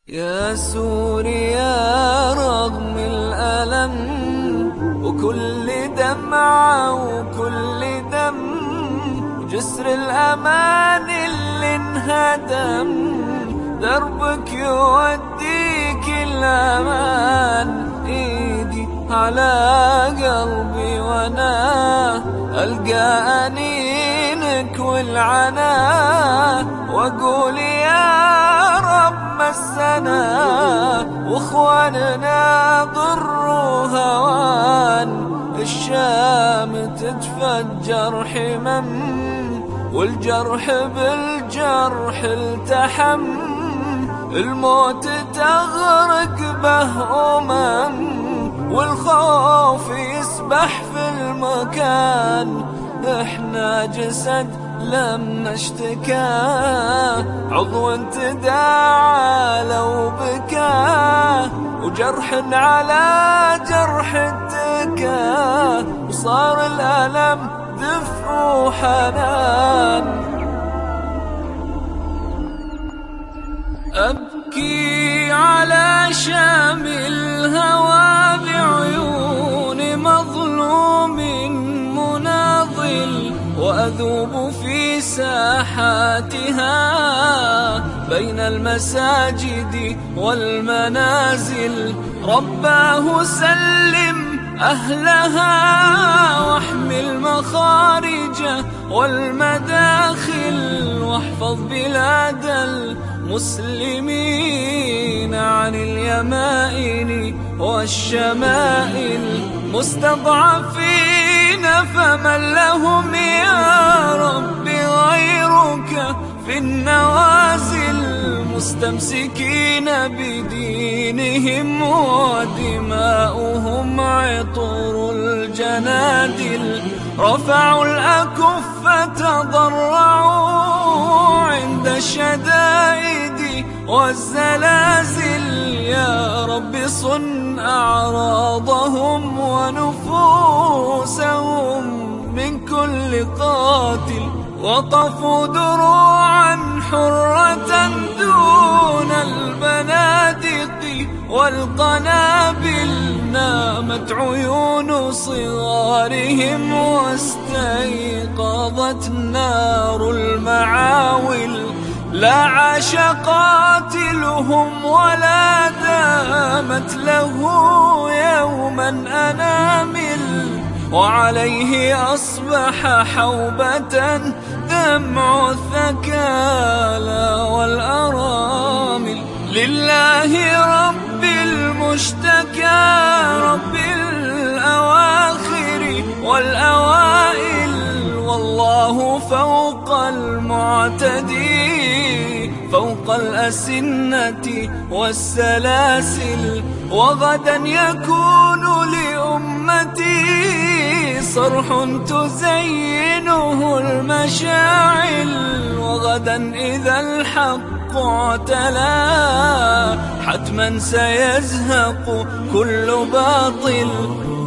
يا سوريا رغم الألم وكل دمعة وكل دم جسر الأمان اللي انهدم، دربك يوديك الأمان. إيدي على قلبي وانا ألقى أنينك والعنا، وأقول يا رب مسنا واخواننا ضر وهوان. الشام تتفجر حمم والجرح بالجرح التحم، الموت تغرق به والخوف يسبح في المكان. احنا جسد لما اشتكى عضو تداعى لو بكى، وجرح على جرح اتكى، وصار الألم دفء وحنان. أبكي على شام الهوى بعيون مظلوم مناضل، وأذوب في ساحاتها بين المساجد والمنازل. رباه سلم أهلها واحمي المخارج والمداخل، واحفظ بلاد المسلمين عن اليمائن والشمائل. مستضعفين فمن لهم يا رب غيرك في النوازل، مستمسكين بدينهم ودماؤهم عطر الجنادل. رفعوا الأكف تضرعوا عند الشدائد والزلازل. يا رب صن أعراضهم ونفوسهم من كل قاتل. وقفوا دروعا حرة دون البنادق والقنابل. نامت عيون صغارهم واستيقظت نار المعاول. لا عاش قاتلهم ولا دامت له يوما أنامل، وعليه أصبح حوبة دمع الثكالى والأرامل. لله رب المشتكى رب الأواخر والأوائل، والله فوق المعتدي فوق الأسنة والسلاسل. وغدا يكون لأمتي صرح تزينه المشاعل، وغدا إذا الحق اعتلى حتما سيزهق كل باطل.